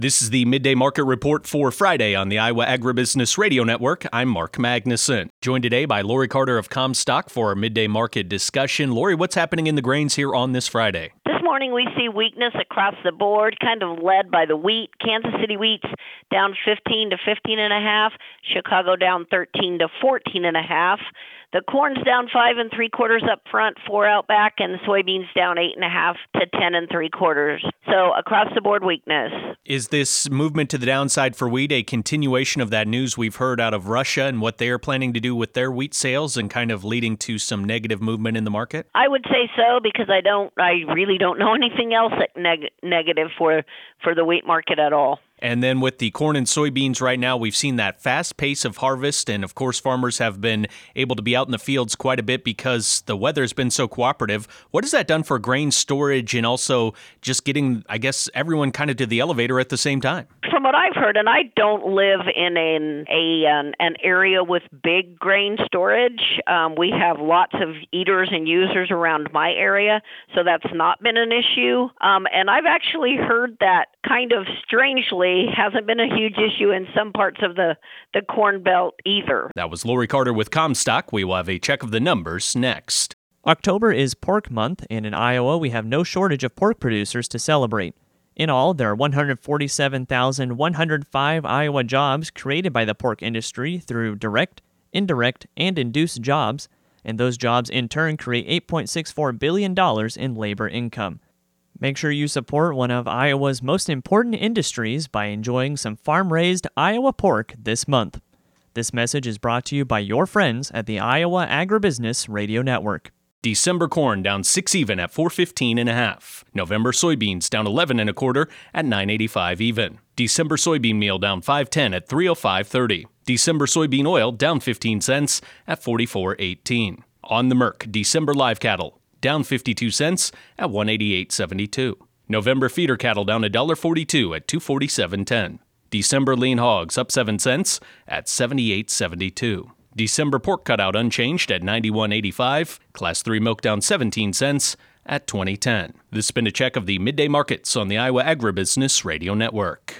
This is the Midday Market Report for Friday on the Iowa Agribusiness Radio Network. I'm Mark Magnuson. Joined today by Lori Carter of Comstock for our midday market discussion. Lori, what's happening in the grains here on this Friday? This morning we see weakness across the board, kind of led by the wheat. Kansas City wheat's down 15 to 15.5. Chicago down 13 to 14.5. The corn's down 5 3/4 up front, 4 out back, and the soybeans down 8.5 to 10 3/4. So across the board weakness. Is this movement to the downside for wheat a continuation of that news we've heard out of Russia and what they are planning to do with their wheat sales and kind of leading to some negative movement in the market? I would say so because I really don't know anything else negative for the wheat market at all. And then with the corn and soybeans right now, we've seen that fast pace of harvest. And of course, farmers have been able to be out in the fields quite a bit because the weather's been so cooperative. What has that done for grain storage and also just getting, I guess, everyone kind of to the elevator at the same time? From what I've heard, and I don't live in an area with big grain storage. We have lots of eaters and users around my area, so that's not been an issue. And I've actually heard that kind of strangely hasn't been a huge issue in some parts of the Corn Belt either. That was Lori Carter with Comstock. We will have a check of the numbers next. October is pork month, and in Iowa we have no shortage of pork producers to celebrate. In all, there are 147,105 Iowa jobs created by the pork industry through direct, indirect, and induced jobs, and those jobs in turn create $8.64 billion in labor income. Make sure you support one of Iowa's most important industries by enjoying some farm-raised Iowa pork this month. This message is brought to you by your friends at the Iowa Agribusiness Radio Network. December corn down 6 even at 415.5. November soybeans down 11 1/4 at 985 even. December soybean meal down 510 at 305.30. December soybean oil down 15 cents at 44.18. On the Merc, December live cattle down 52 cents at 188.72. November feeder cattle down $1.42 at 247.10. December lean hogs up 7 cents at 78.72. December pork cutout unchanged at 91.85. Class 3 milk down 17 cents at 20.10. This has been a check of the midday markets on the Iowa Agribusiness Radio Network.